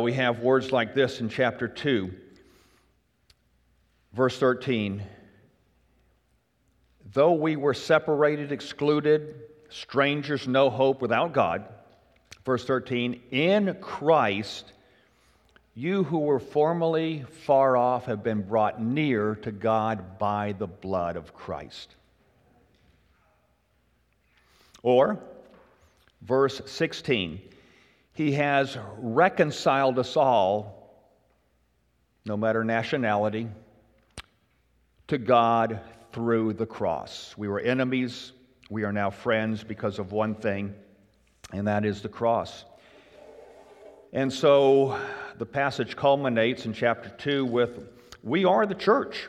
we have words like this in chapter 2, verse 13. Though we were separated, excluded, strangers, no hope, without God, verse 13, in Christ, you who were formerly far off have been brought near to God by the blood of Christ. Or, verse 16, He has reconciled us all, no matter nationality, to God through the cross. We were enemies, we are now friends because of one thing, and that is the cross. And so the passage culminates in chapter 2 with, we are the church,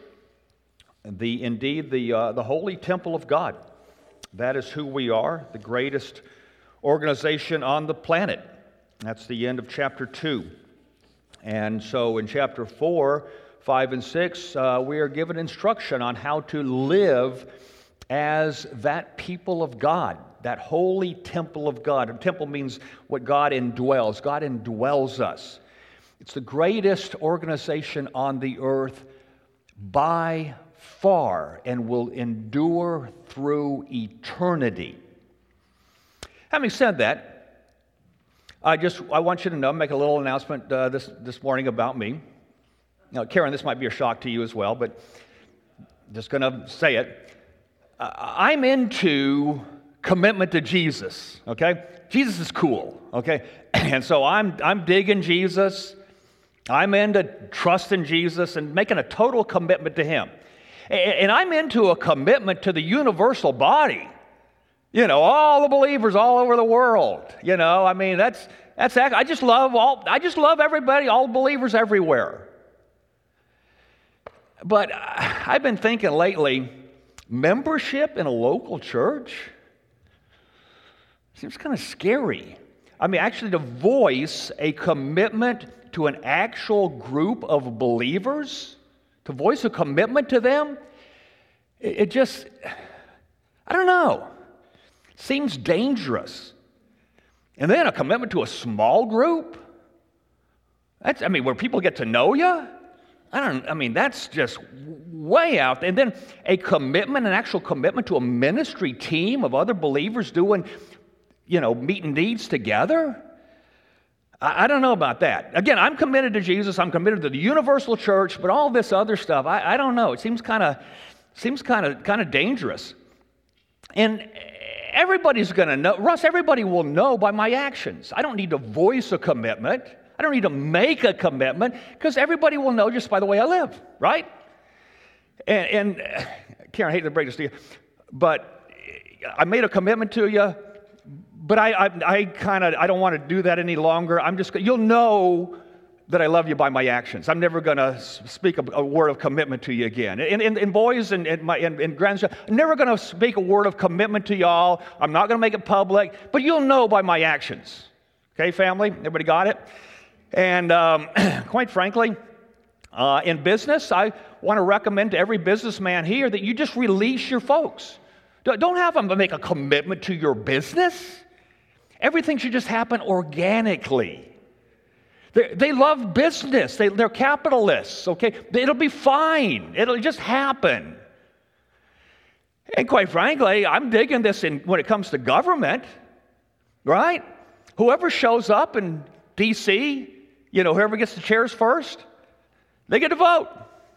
the holy temple of God. That is who we are, the greatest organization on the planet. That's the end of chapter 2. And so in chapter 4, 5, and 6, we are given instruction on how to live as that people of God, that holy temple of God. A temple means what God indwells. God indwells us. It's the greatest organization on the earth by far and will endure through eternity. Having said that, I want you to know, make a little announcement this morning about me. Now, Karen, this might be a shock to you as well, but just going to say it. I'm into commitment to Jesus, okay? Jesus is cool, okay? And so I'm digging Jesus. I'm into trusting Jesus and making a total commitment to Him. And I'm into a commitment to the universal body. You know, all the believers all over the world. You know, I mean, I just love everybody, all believers everywhere. But I've been thinking lately, membership in a local church seems kind of scary. I mean, actually to voice a commitment to an actual group of believers, to voice a commitment to them, it just, I don't know, seems dangerous. And then a commitment to a small group, where people get to know you, that's just way out there. And then an actual commitment to a ministry team of other believers doing, meeting needs together. I don't know about that. Again, I'm committed to Jesus. I'm committed to the universal church, but all this other stuff, I don't know. It seems kind of dangerous. And everybody's going to know. Russ, everybody will know by my actions. I don't need to voice a commitment. I don't need to make a commitment because everybody will know just by the way I live, right? And Karen, I hate to break this to you, but I made a commitment to you, but I don't want to do that any longer. You'll know that I love you by my actions. I'm never going to speak a word of commitment to you again. And boys and grandchildren, I'm never going to speak a word of commitment to y'all. I'm not going to make it public, but you'll know by my actions. Okay, family? Everybody got it? And quite frankly, in business, I want to recommend to every businessman here that you just release your folks. Don't have them make a commitment to your business. Everything should just happen organically. They love business. They're capitalists, okay? It'll be fine. It'll just happen. And quite frankly, I'm digging this when it comes to government, right? Whoever shows up in D.C., whoever gets the chairs first, they get to vote,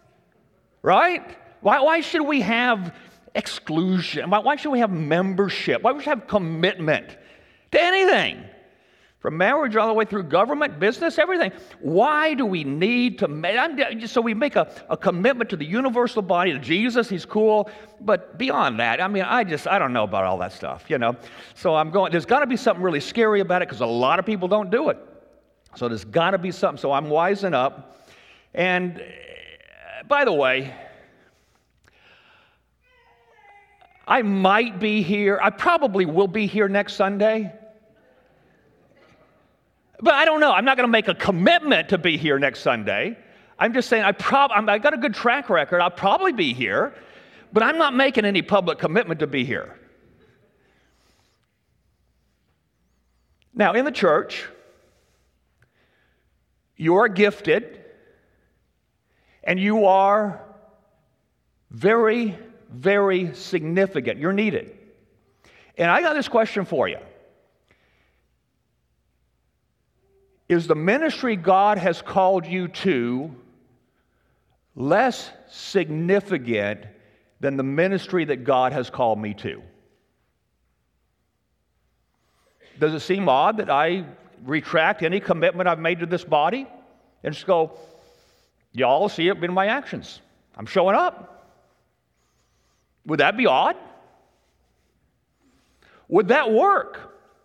right? Why should we have exclusion? Why should we have membership? Why should we have commitment to anything? From marriage all the way through government, business, everything. Why do we need to so we make a commitment to the universal body of Jesus? He's cool. But beyond that, I don't know about all that stuff, So there's got to be something really scary about it because a lot of people don't do it. So there's got to be something. So I'm wising up. And by the way, I might be here. I probably will be here next Sunday. But I don't know. I'm not going to make a commitment to be here next Sunday. I'm just saying I got a good track record. I'll probably be here, but I'm not making any public commitment to be here. Now, in the church, You are gifted, and you are very, very significant. You're needed. And I got this question for you. Is the ministry God has called you to less significant than the ministry that God has called me to? Does it seem odd that I retract any commitment I've made to this body and just go, y'all see it in my actions. I'm showing up. Would that be odd? Would that work?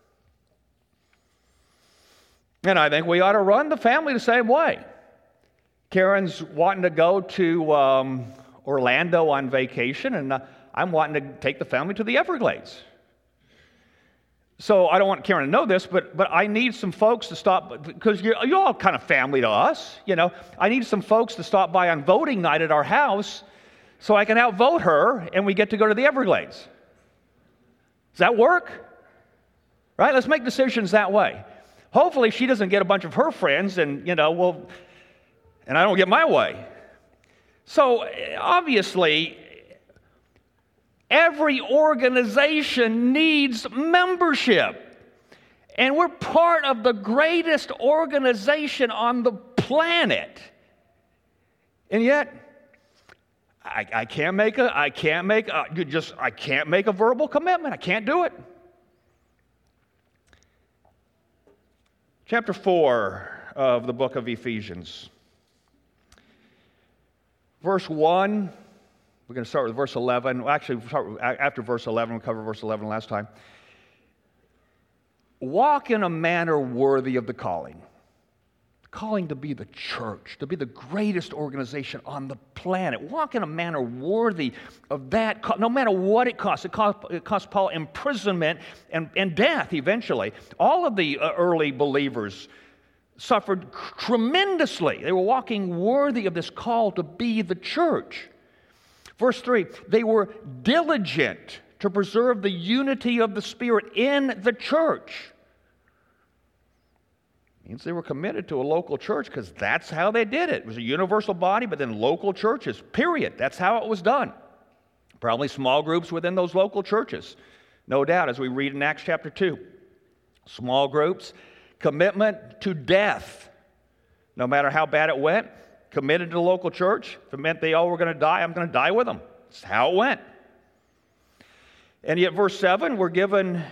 And I think we ought to run the family the same way. Karen's wanting to go to Orlando on vacation, and I'm wanting to take the family to the Everglades. So I don't want Karen to know this, but I need some folks to stop, because you're all kind of family to us, you know. I need some folks to stop by on voting night at our house so I can outvote her and we get to go to the Everglades. Does that work? Right? Let's make decisions that way. Hopefully she doesn't get a bunch of her friends and, and I don't get my way. So obviously, every organization needs membership. And we're part of the greatest organization on the planet. And yet, I can't make a verbal commitment. I can't do it. Chapter 4 of the book of Ephesians. Verse 1, we're going to start with verse 11. Well, actually, after verse 11, we'll cover verse 11 last time. Walk in a manner worthy of the calling. Calling to be the church, to be the greatest organization on the planet. Walk in a manner worthy of that, no matter what it costs. It cost Paul imprisonment and death eventually. All of the early believers suffered tremendously. They were walking worthy of this call to be the church. Verse 3, they were diligent to preserve the unity of the Spirit in the church. Means they were committed to a local church because that's how they did it. It was a universal body, but then local churches, period. That's how it was done. Probably small groups within those local churches. No doubt, as we read in Acts chapter 2. Small groups, commitment to death. No matter how bad it went, committed to the local church. If it meant they all were going to die, I'm going to die with them. That's how it went. And yet, verse 7, we're given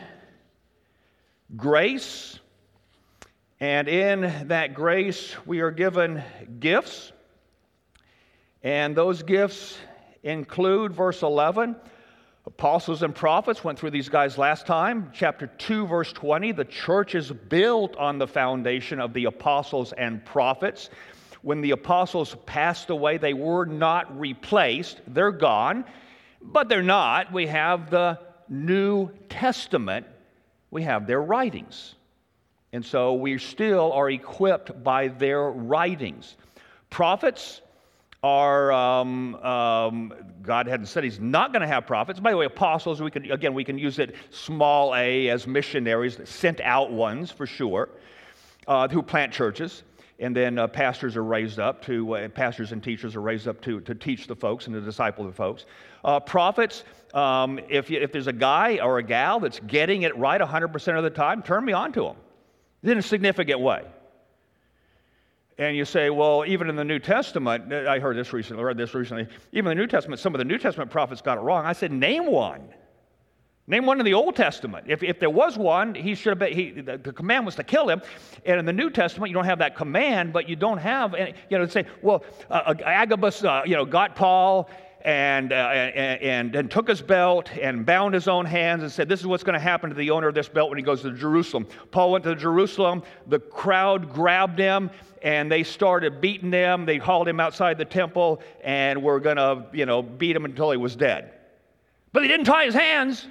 grace. And in that grace, we are given gifts. And those gifts include, verse 11, apostles and prophets. Went through these guys last time. Chapter 2, verse 20, the church is built on the foundation of the apostles and prophets. When the apostles passed away, they were not replaced. They're gone. But they're not. We have the New Testament. We have their writings. And so we still are equipped by their writings. Prophets are, God hadn't said He's not going to have prophets. By the way, apostles, we can use it small a as missionaries, sent out ones for sure, who plant churches. And then pastors and teachers are raised up to teach the folks and to disciple the folks. Prophets, if there's a guy or a gal that's getting it right 100% of the time, turn me on to them. In a significant way. And you say, well, even in the New Testament, I read this recently, even in the New Testament, some of the New Testament prophets got it wrong. I said, name one. Name one in the Old Testament. If there was one, the command was to kill him. And in the New Testament, you don't have that command, but you don't have, say, well, Agabus, got Paul and took his belt and bound his own hands and said, this is what's going to happen to the owner of this belt when he goes to Jerusalem. Paul went to Jerusalem. The crowd grabbed him and they started beating him. They hauled him outside the temple and were going to, beat him until he was dead. But they didn't tie his hands.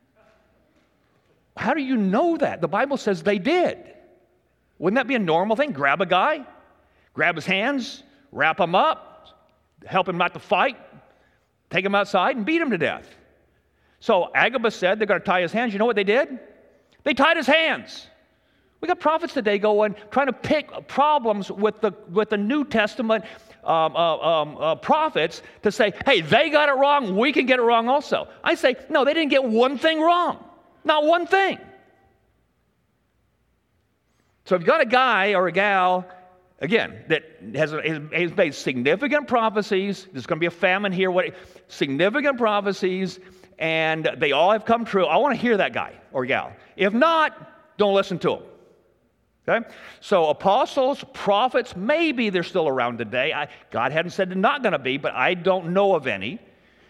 How do you know that? The Bible says they did. Wouldn't that be a normal thing? Grab a guy, grab his hands, wrap him up, help him not to fight, take him outside and beat him to death. So Agabus said they're going to tie his hands. You know what they did? They tied his hands. We got prophets today going, trying to pick problems with the New Testament prophets to say, hey, they got it wrong, we can get it wrong also. I say, no, they didn't get one thing wrong. Not one thing. So if you've got a guy or a gal, again, that has made significant prophecies, there's going to be a famine here, significant prophecies, and they all have come true, I want to hear that guy or gal. If not, don't listen to him. Okay? So apostles, prophets, maybe they're still around today. God hadn't said they're not going to be, but I don't know of any.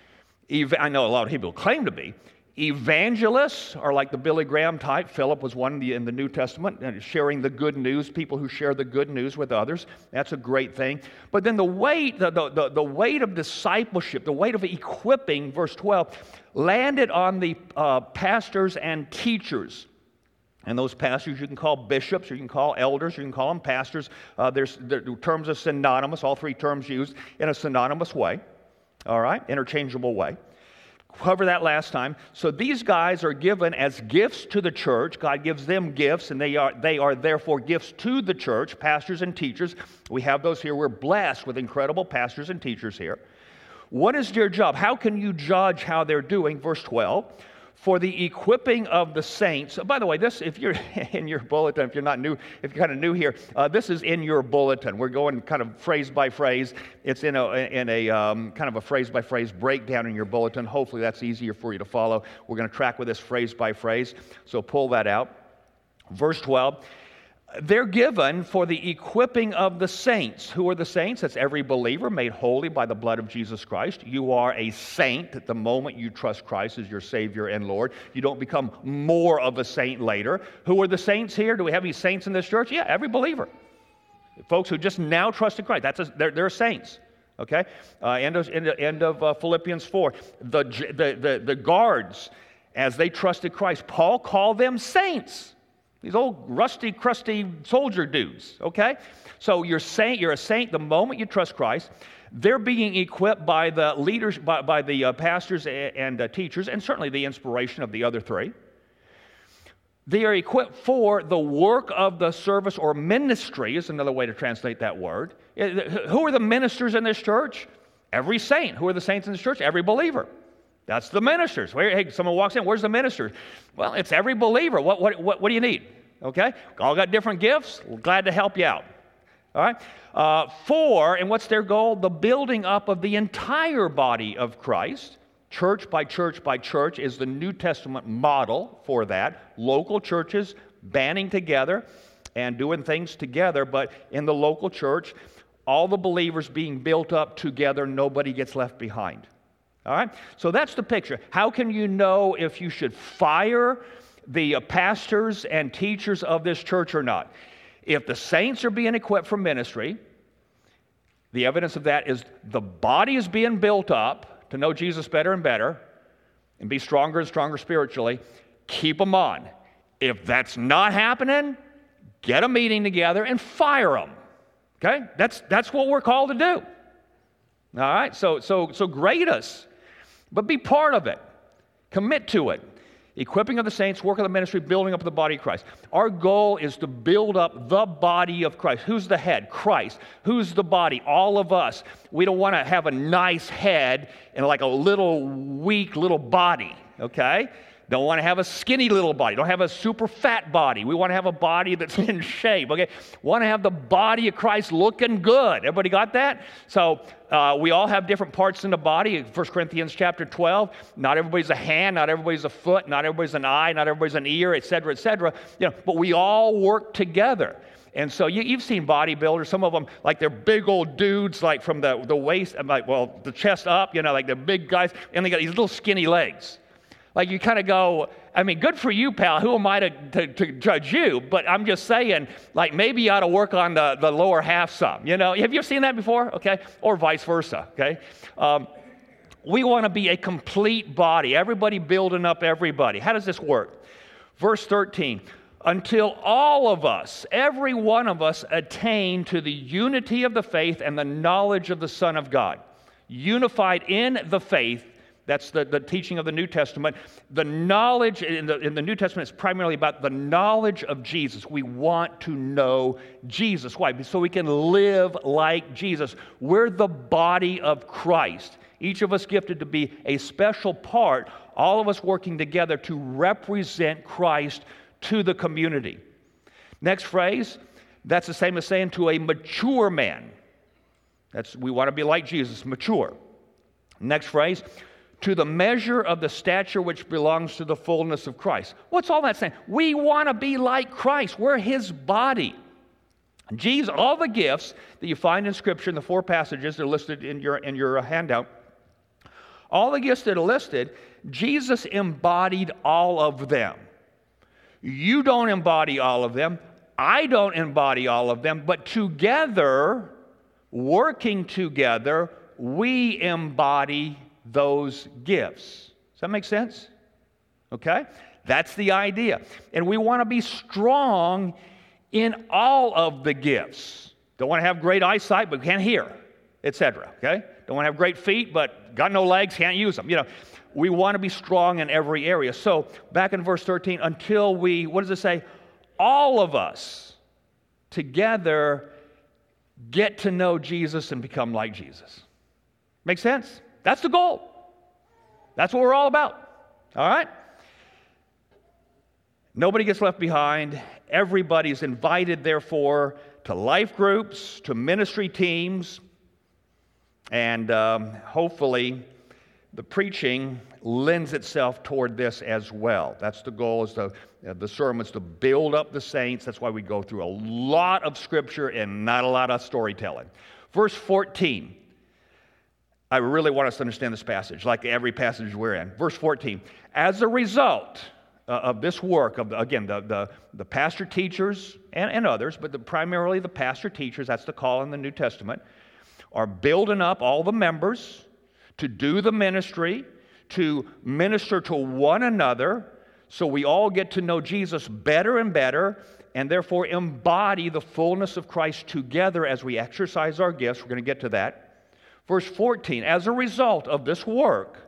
I know a lot of people claim to be. Evangelists are like the Billy Graham type. Philip was one in the New Testament, sharing the good news, people who share the good news with others. That's a great thing. But then the weight of discipleship, the weight of equipping, verse 12, landed on the pastors and teachers. And those pastors you can call bishops, you can call elders, you can call them pastors. The terms are synonymous, all three terms used in a synonymous way, all right, interchangeable way. Cover that last time. So these guys are given as gifts to the church. God gives them gifts, and they are therefore gifts to the church, pastors and teachers. We have those here. We're blessed with incredible pastors and teachers here. What is their job? How can you judge how they're doing? Verse 12. For the equipping of the saints. By the way, this, if you're in your bulletin, if you're not new, if you're kind of new here, this is in your bulletin. We're going kind of phrase by phrase. It's in a kind of a phrase by phrase breakdown in your bulletin. Hopefully that's easier for you to follow. We're going to track with this phrase by phrase. So pull that out. Verse 12. They're given for the equipping of the saints. Who are the saints? That's every believer made holy by the blood of Jesus Christ. You are a saint at the moment you trust Christ as your Savior and Lord. You don't become more of a saint later. Who are the saints here? Do we have any saints in this church? Yeah, every believer. Folks who just now trusted Christ. They're saints. Okay? End of Philippians 4. The guards, as they trusted Christ, Paul called them saints. These old rusty, crusty soldier dudes, okay? So you're a saint the moment you trust Christ. They're being equipped by the leaders, by the pastors and teachers, and certainly the inspiration of the other three. They are equipped for the work of the service or ministry is another way to translate that word. Who are the ministers in this church? Every saint. Who are the saints in this church? Every believer. That's the ministers. Hey, someone walks in, where's the minister? Well, it's every believer. What do you need? Okay? All got different gifts. We're glad to help you out. All right? And what's their goal? The building up of the entire body of Christ. Church by church by church is the New Testament model for that. Local churches banding together and doing things together, but in the local church, all the believers being built up together, nobody gets left behind. All right? So that's the picture. How can you know if you should fire the pastors and teachers of this church or not? If the saints are being equipped for ministry, the evidence of that is the body is being built up to know Jesus better and better and be stronger and stronger spiritually. Keep them on. If that's not happening, get a meeting together and fire them. Okay? That's what we're called to do. All right? So grade us. But be part of it. Commit to it. Equipping of the saints, work of the ministry, building up the body of Christ. Our goal is to build up the body of Christ. Who's the head? Christ. Who's the body? All of us. We don't want to have a nice head and like a little weak little body, okay? Don't want to have a skinny little body. Don't have a super fat body. We want to have a body that's in shape, okay? Want to have the body of Christ looking good. Everybody got that? So we all have different parts in the body. 1 Corinthians chapter 12, not everybody's a hand, not everybody's a foot, not everybody's an eye, not everybody's an ear, et cetera, et cetera. You know, but we all work together. And so you've seen bodybuilders, some of them, like they're big old dudes, like from the waist, the chest up, you know, like they're big guys, and they got these little skinny legs. Like you kind of go, I mean, good for you, pal. Who am I to judge you? But I'm just saying, like maybe you ought to work on the lower half some. You know, have you ever seen that before? Okay, or vice versa. Okay, we want to be a complete body. Everybody building up everybody. How does this work? Verse 13. Until all of us, every one of us, attain to the unity of the faith and the knowledge of the Son of God, unified in the faith That's the teaching of the New Testament. The knowledge in the New Testament is primarily about the knowledge of Jesus. We want to know Jesus. Why? So we can live like Jesus. We're the body of Christ. Each of us gifted to be a special part, all of us working together to represent Christ to the community. Next phrase, that's the same as saying to a mature man. We want to be like Jesus, mature. Next phrase, to the measure of the stature which belongs to the fullness of Christ. What's all that saying? We want to be like Christ. We're his body. Jesus, all the gifts that you find in Scripture in the 4 passages that are listed in your handout, all the gifts that are listed, Jesus embodied all of them. You don't embody all of them. I don't embody all of them. But together, working together, we embody those gifts. Does that make sense? Okay? That's the idea. And we want to be strong in all of the gifts. Don't want to have great eyesight, but can't hear, etc. Okay? Don't want to have great feet, but got no legs, can't use them. We want to be strong in every area. So, back in verse 13, until we, what does it say? All of us together get to know Jesus and become like Jesus. Make sense? That's the goal. That's what we're all about. All right? Nobody gets left behind. Everybody's invited, therefore, to life groups, to ministry teams, and hopefully the preaching lends itself toward this as well. That's the goal, is the sermons to build up the saints. That's why we go through a lot of Scripture and not a lot of storytelling. Verse 14. I really want us to understand this passage, like every passage we're in. Verse 14. As a result of this work, the pastor teachers and others, but primarily the pastor teachers, that's the call in the New Testament, are building up all the members to do the ministry, to minister to one another, so we all get to know Jesus better and better, and therefore embody the fullness of Christ together as we exercise our gifts. We're going to get to that. Verse 14, as a result of this work,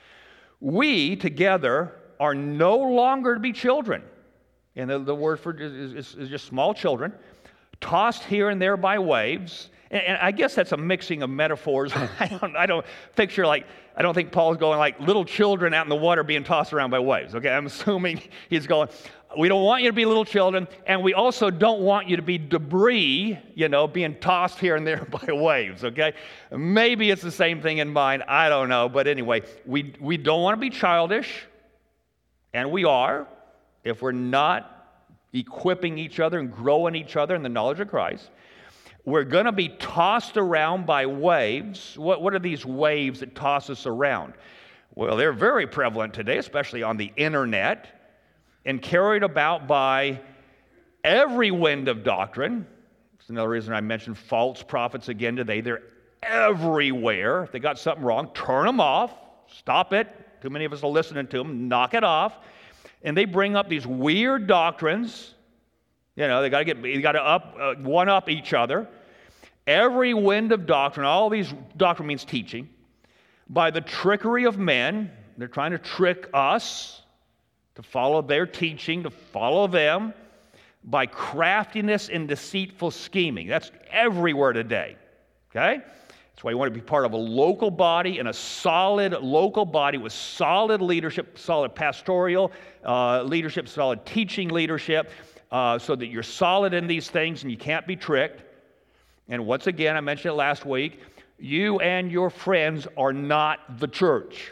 we together are no longer to be children. And the word for is just small children, tossed here and there by waves. And I guess that's a mixing of metaphors. I don't think Paul's going like little children out in the water being tossed around by waves. Okay, I'm assuming he's going, we don't want you to be little children, and we also don't want you to be debris, being tossed here and there by waves, okay? Maybe it's the same thing in mind. I don't know. But anyway, we don't want to be childish, and we are, if we're not equipping each other and growing each other in the knowledge of Christ. We're going to be tossed around by waves. What are these waves that toss us around? Well, they're very prevalent today, especially on the internet, and carried about by every wind of doctrine. That's another reason I mentioned false prophets again today. They're everywhere. If they got something wrong, turn them off. Stop it. Too many of us are listening to them. Knock it off. And they bring up these weird doctrines. They got to one up each other. Every wind of doctrine, all these, doctrine means teaching, by the trickery of men. They're trying to trick us to follow their teaching, to follow them, by craftiness and deceitful scheming. That's everywhere today, okay? That's why you want to be part of a local body, and a solid local body with solid leadership, solid pastoral leadership, solid teaching leadership, so that you're solid in these things and you can't be tricked. And once again, I mentioned it last week, you and your friends are not the church.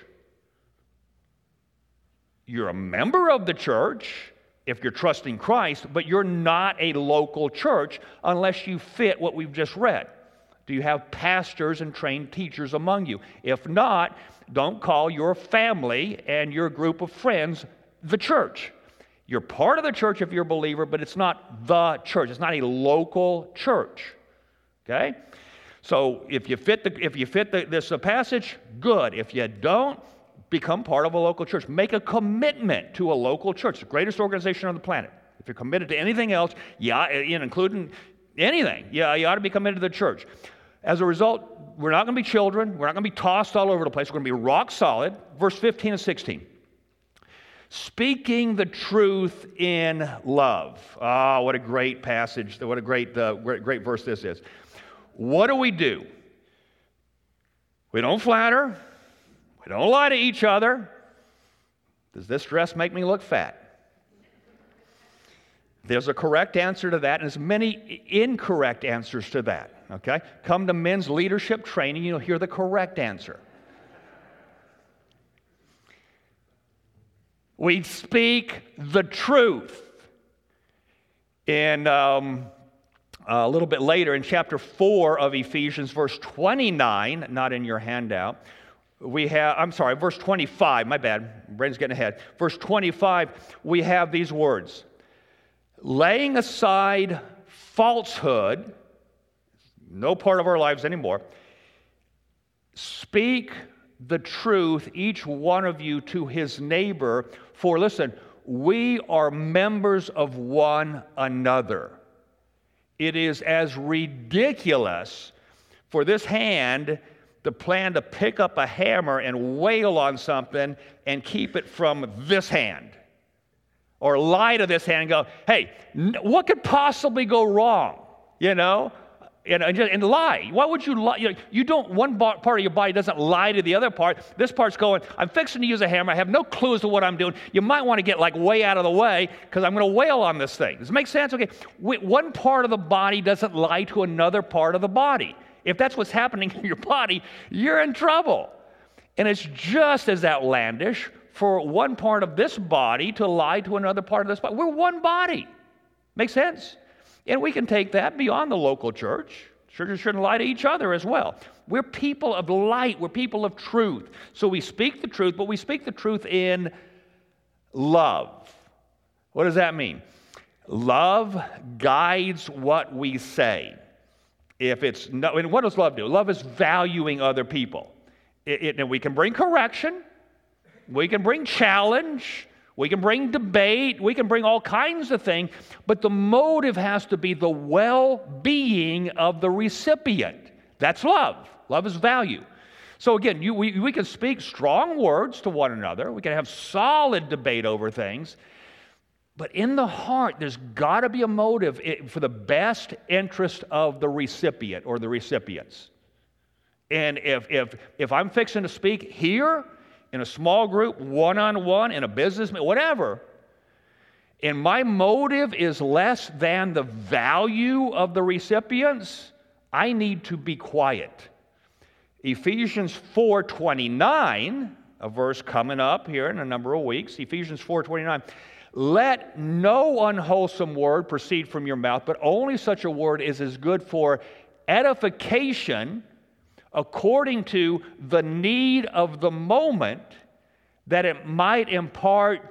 You're a member of the church if you're trusting Christ, but you're not a local church unless you fit what we've just read. Do you have pastors and trained teachers among you? If not, don't call your family and your group of friends the church. You're part of the church if you're a believer, but it's not the church. It's not a local church. Okay? So if you fit this passage, good. If you don't, become part of a local church. Make a commitment to a local church, the greatest organization on the planet. If you're committed to anything else, including anything, you ought to be committed to the church. As a result, we're not going to be children. We're not going to be tossed all over the place. We're going to be rock solid. Verse 15 and 16. Speaking the truth in love. Ah, what a great passage. What a great verse this is. What do? We don't flatter. We don't lie to each other. Does this dress make me look fat? There's a correct answer to that, and there's many incorrect answers to that. Okay? Come to men's leadership training, you'll hear the correct answer. We speak the truth. In a little bit later, in chapter 4 of Ephesians, verse 29, not in your handout, verse 25, my bad, brain's getting ahead. Verse 25, we have these words. Laying aside falsehood, no part of our lives anymore, speak the truth, each one of you, to his neighbor, for listen, we are members of one another. It is as ridiculous for this hand to plan to pick up a hammer and wail on something and keep it from this hand. Or lie to this hand and go, hey, what could possibly go wrong? You know? And lie. Why would you lie? You don't, one part of your body doesn't lie to the other part. This part's going, I'm fixing to use a hammer. I have no clue as to what I'm doing. You might want to get like way out of the way because I'm going to wail on this thing. Does it make sense? Okay. One part of the body doesn't lie to another part of the body. If that's what's happening in your body, you're in trouble. And it's just as outlandish for one part of this body to lie to another part of this body. We're one body. Make sense? And we can take that beyond the local church. Churches shouldn't lie to each other as well. We're people of light. We're people of truth. So we speak the truth, but we speak the truth in love. What does that mean? Love guides what we say. And what does love do? Love is valuing other people. And we can bring correction. We can bring challenge. We can bring debate. We can bring all kinds of things. But the motive has to be the well-being of the recipient. That's love. Love is value. So again, we can speak strong words to one another. We can have solid debate over things. But in the heart, there's got to be a motive for the best interest of the recipient or the recipients. And if I'm fixing to speak here, in a small group, one-on-one, in a business, whatever, and my motive is less than the value of the recipients, I need to be quiet. Ephesians 4:29, a verse coming up here in a number of weeks, Ephesians 4:29, let no unwholesome word proceed from your mouth, but only such a word as is good for edification, according to the need of the moment, that it might impart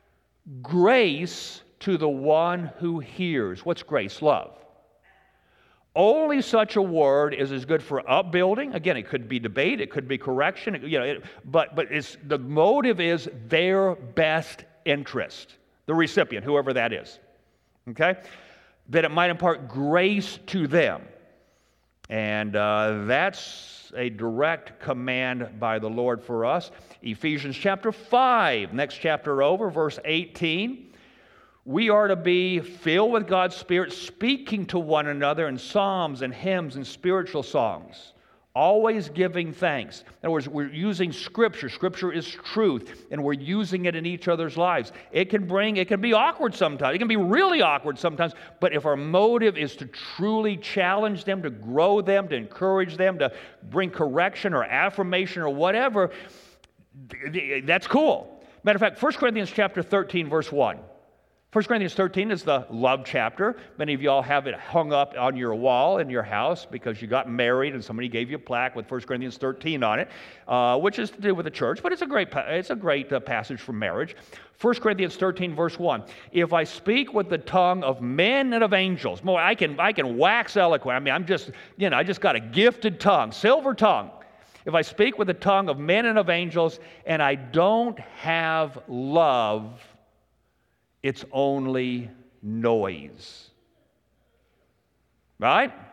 grace to the one who hears. What's grace? Love. Only such a word is as good for upbuilding. Again, it could be debate, it could be correction, but the motive is their best interest, the recipient, whoever that is. Okay? That it might impart grace to them. And that's a direct command by the Lord for us. Ephesians chapter 5, next chapter over, verse 18. We are to be filled with God's Spirit, speaking to one another in psalms and hymns and spiritual songs, always giving thanks. In other words, we're using Scripture. Scripture is truth, and we're using it in each other's lives. It can be awkward sometimes. It can be really awkward sometimes, but if our motive is to truly challenge them, to grow them, to encourage them, to bring correction or affirmation or whatever, that's cool. Matter of fact, 1 Corinthians chapter 13, verse 1. 1 Corinthians 13 is the love chapter. Many of y'all have it hung up on your wall in your house because you got married and somebody gave you a plaque with 1 Corinthians 13 on it, which is to do with the church, but it's a great passage for marriage. 1 Corinthians 13, verse 1. If I speak with the tongue of men and of angels, boy, I can wax eloquent. I mean, I just got a gifted tongue, silver tongue. If I speak with the tongue of men and of angels, and I don't have love, it's only noise. Right?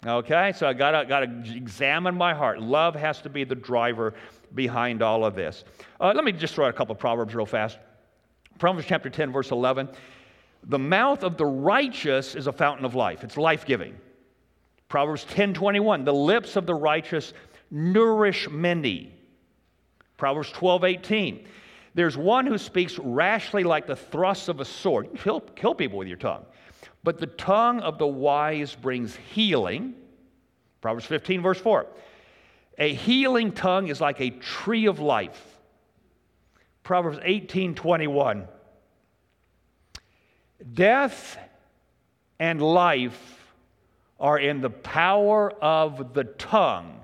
Okay, so I gotta examine my heart. Love has to be the driver behind all of this. Let me just throw out a couple of Proverbs real fast. Proverbs chapter 10, verse 11. The mouth of the righteous is a fountain of life. It's life-giving. Proverbs 10:21. The lips of the righteous nourish many. Proverbs 12:18. There's one who speaks rashly like the thrusts of a sword. You can kill people with your tongue. But the tongue of the wise brings healing. Proverbs 15, verse 4. A healing tongue is like a tree of life. Proverbs 18:21. Death and life are in the power of the tongue,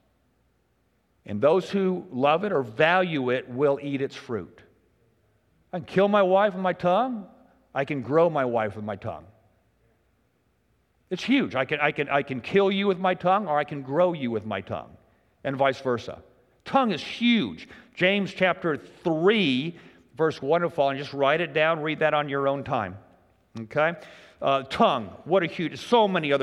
and those who love it or value it will eat its fruit. I can kill my wife with my tongue. I can grow my wife with my tongue. It's huge. I can kill you with my tongue, or I can grow you with my tongue, and vice versa. Tongue is huge. James chapter 3, verse 1 and following. Just write it down. Read that on your own time. Okay? Tongue. What a huge. So many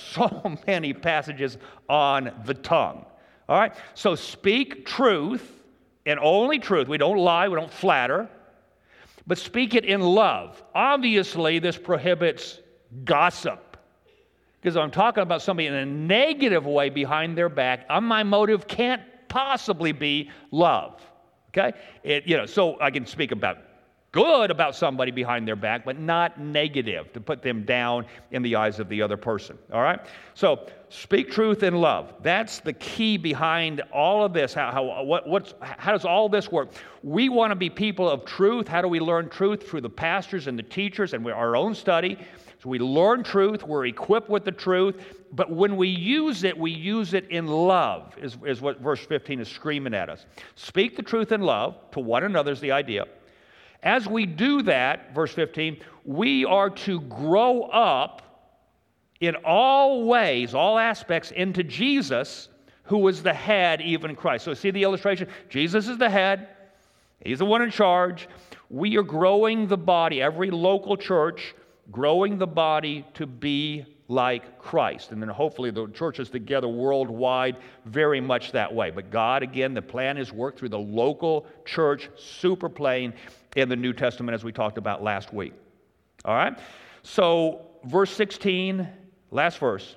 passages on the tongue. All right? So speak truth and only truth. We don't lie. We don't flatter. But speak it in love. Obviously, this prohibits gossip. Because I'm talking about somebody in a negative way behind their back, my motive can't possibly be love. Okay? So I can speak about good about somebody behind their back, but not negative, to put them down in the eyes of the other person. All right? So speak truth in love. That's the key behind all of this. How does all this work? We want to be people of truth. How do we learn truth? Through the pastors and the teachers and our own study. So we learn truth, we're equipped with the truth, but when we use it in love, is what verse 15 is screaming at us. Speak the truth in love to one another is the idea. As we do that, verse 15, we are to grow up in all ways, all aspects, into Jesus, who is the head, even Christ. So see the illustration? Jesus is the head. He's the one in charge. We are growing the body, every local church, growing the body to be like Christ. And then hopefully the churches together worldwide, very much that way. But God, again, the plan is worked through the local church, super plain in the New Testament, as we talked about last week. All right? So, verse 16, last verse.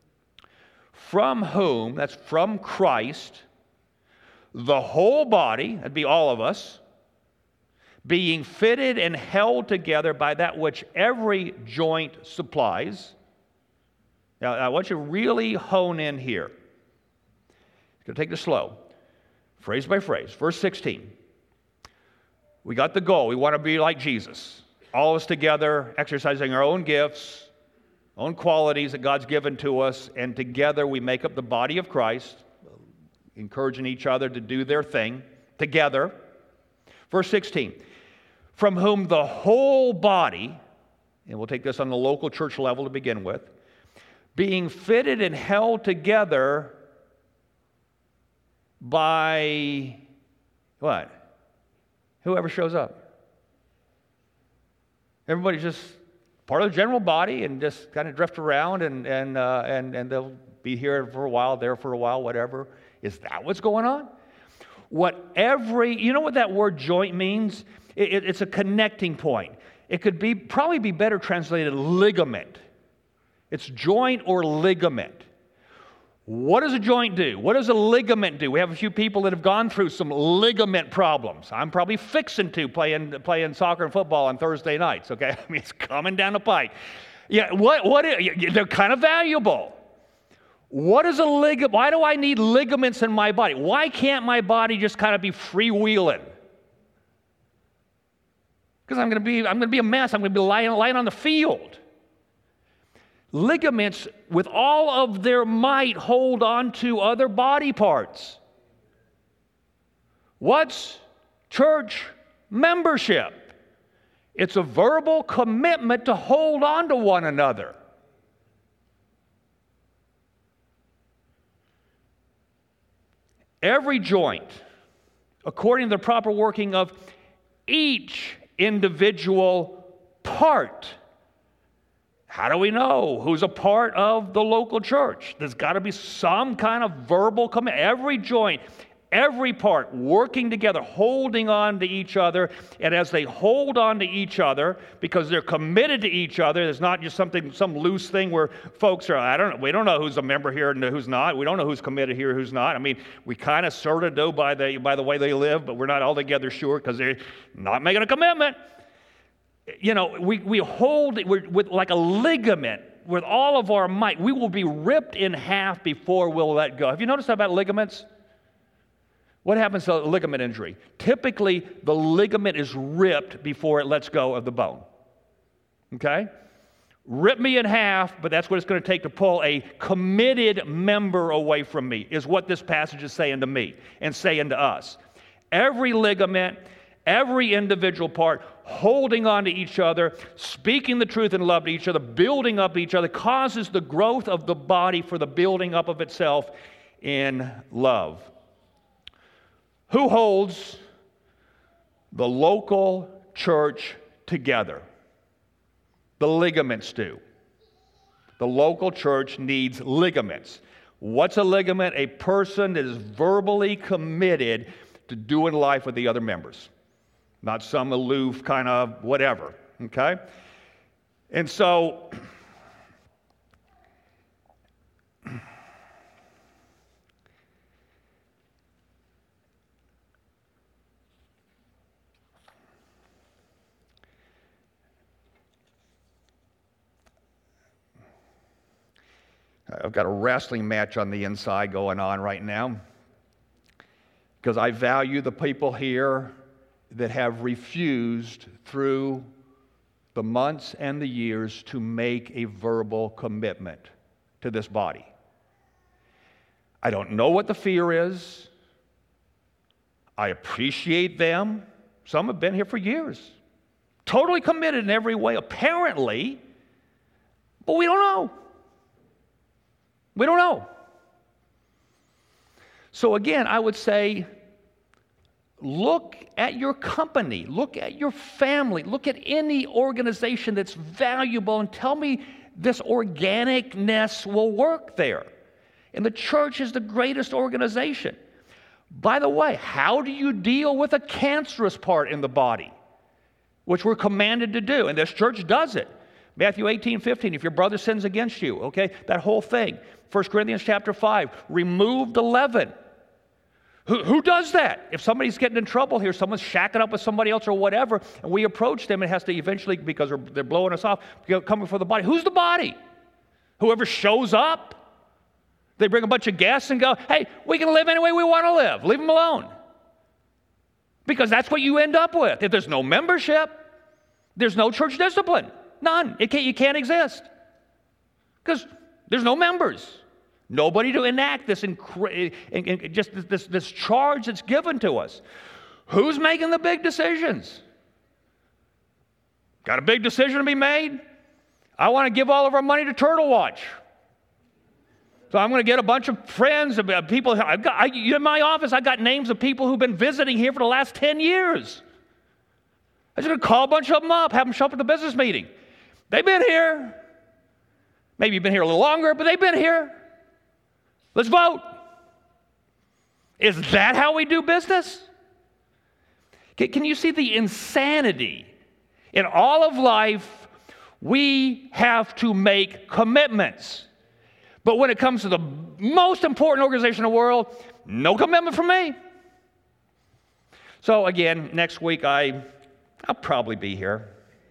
From whom, that's from Christ, the whole body, that'd be all of us, being fitted and held together by that which every joint supplies. Now, I want you to really hone in here. You're going to take this slow, phrase by phrase. Verse 16. We got the goal. We want to be like Jesus. All of us together, exercising our own gifts, own qualities that God's given to us, and together we make up the body of Christ, encouraging each other to do their thing together. Verse 16. From whom the whole body, and we'll take this on the local church level to begin with, being fitted and held together by what? Whoever shows up. Everybody's just part of the general body and just kind of drift around and they'll be here for a while, there for a while, whatever. Is that what's going on? You know what that word joint means? It's a connecting point. It could probably be better translated ligament. It's joint or ligament. What does a joint do? What does a ligament do? We have a few people that have gone through some ligament problems. I'm probably fixing to playing soccer and football on Thursday nights, okay? I mean, it's coming down the pike. Yeah, they're kind of valuable. What is a ligament? Why do I need ligaments in my body? Why can't my body just kind of be freewheeling? Because I'm going to be a mess. I'm going to be lying on the field. Ligaments, with all of their might, hold on to other body parts. What's church membership? It's a verbal commitment to hold on to one another. Every joint, according to the proper working of each individual part. How do we know who's a part of the local church? There's got to be some kind of verbal commitment. Every joint, every part working together, holding on to each other. And as they hold on to each other, because they're committed to each other, there's not just some loose thing where folks are, we don't know who's a member here and who's not. We don't know who's committed here, who's not. I mean, we kind of sort of know by the way they live, but we're not altogether sure because they're not making a commitment. We hold it with like a ligament with all of our might. We will be ripped in half before we'll let go. Have you noticed that about ligaments? What happens to a ligament injury? Typically, the ligament is ripped before it lets go of the bone. Okay? Rip me in half, but that's what it's going to take to pull a committed member away from me, is what this passage is saying to me and saying to us. Every ligament, every individual part, holding on to each other, speaking the truth in love to each other, building up each other, causes the growth of the body for the building up of itself in love. Who holds the local church together? The ligaments do. The local church needs ligaments. What's a ligament? A person that is verbally committed to doing life with the other members. Not some aloof kind of whatever, okay? And so, I've got a wrestling match on the inside going on right now because I value the people here that have refused through the months and the years to make a verbal commitment to this body. I don't know what the fear is. I appreciate them. Some have been here for years, totally committed in every way, apparently, but we don't know. We don't know. So again, I would say, look at your company, look at your family, look at any organization that's valuable and tell me this organicness will work there. And the church is the greatest organization. By the way, how do you deal with a cancerous part in the body, which we're commanded to do? And this church does it. Matthew 18:15, if your brother sins against you, okay, that whole thing. 1 Corinthians chapter 5, remove the leaven. Who does that? If somebody's getting in trouble here, someone's shacking up with somebody else or whatever, and we approach them, it has to eventually, because they're blowing us off, come before the body. Who's the body? Whoever shows up. They bring a bunch of guests and go, hey, we can live any way we want to live. Leave them alone. Because that's what you end up with. If there's no membership, there's no church discipline. None. You can't exist. Because there's no members. Nobody to enact this charge that's given to us. Who's making the big decisions? Got a big decision to be made? I want to give all of our money to Turtle Watch. So I'm going to get a bunch of friends, people. In my office, I got names of people who've been visiting here for the last 10 years. I'm just going to call a bunch of them up, have them show up at the business meeting. They've been here. Maybe you've been here a little longer, but they've been here. Let's vote. Is that how we do business? Can you see the insanity? In all of life, we have to make commitments. But when it comes to the most important organization in the world, no commitment from me. So again, next week I'll probably be here.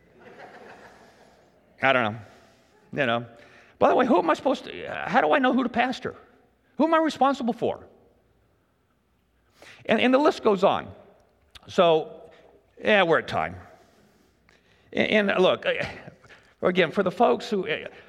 I don't know. By the way, who am I supposed to, how do I know who to pastor? Who am I responsible for? And the list goes on. So, we're at time. And look, again, for the folks who,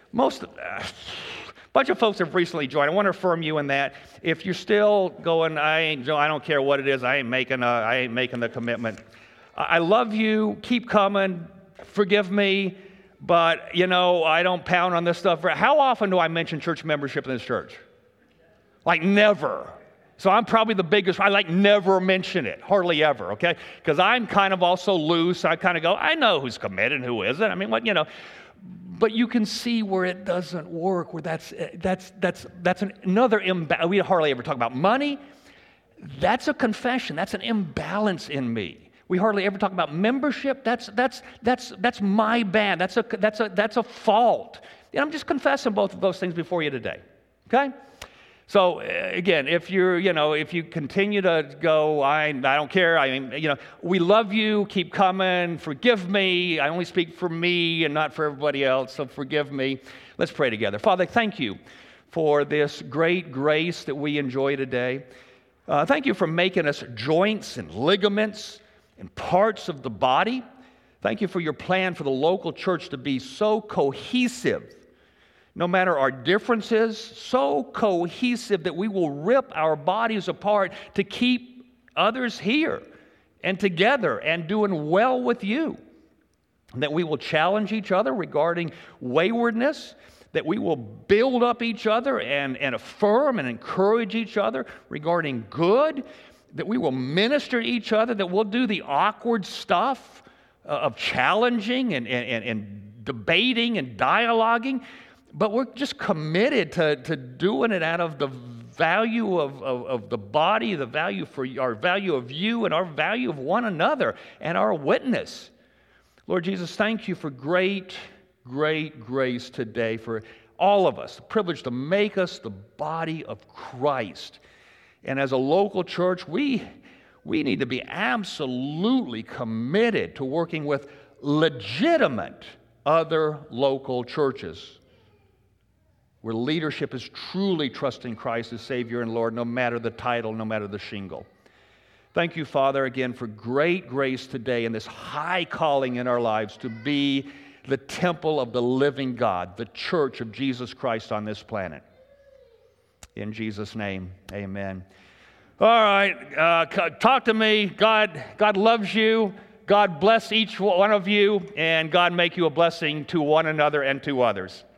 bunch of folks have recently joined. I want to affirm you in that. If you're still going, I don't care what it is, I ain't making the commitment. I love you. Keep coming. Forgive me. But, I don't pound on this stuff. How often do I mention church membership in this church? Like never. So I'm probably the biggest. I never mention it. Hardly ever, okay? Because I'm kind of also loose. I kind of go, I know who's committed and who isn't. I mean, But you can see where it doesn't work, where that's another imbalance. We hardly ever talk about money. That's a confession. That's an imbalance in me. We hardly ever talk about membership. That's my bad. That's a fault. And I'm just confessing both of those things before you today. Okay? So again, if you continue to go, I don't care. We love you. Keep coming. Forgive me. I only speak for me and not for everybody else. So forgive me. Let's pray together. Father, thank you for this great grace that we enjoy today. Thank you for making us joints and ligaments and parts of the body. Thank you for your plan for the local church to be so cohesive. No matter our differences, so cohesive that we will rip our bodies apart to keep others here and together and doing well with you. That we will challenge each other regarding waywardness, that we will build up each other and affirm and encourage each other regarding good, that we will minister to each other, that we'll do the awkward stuff of challenging and debating and dialoguing. But we're just committed to doing it out of the value of the body, the value for our value of you and our value of one another and our witness. Lord Jesus, thank you for great grace today for all of us, the privilege to make us the body of Christ. And as a local church, we need to be absolutely committed to working with legitimate other local churches, where leadership is truly trusting Christ as Savior and Lord, no matter the title, no matter the shingle. Thank you, Father, again, for great grace today and this high calling in our lives to be the temple of the living God, the church of Jesus Christ on this planet. In Jesus' name, amen. All right, talk to me. God loves you. God bless each one of you, and God make you a blessing to one another and to others.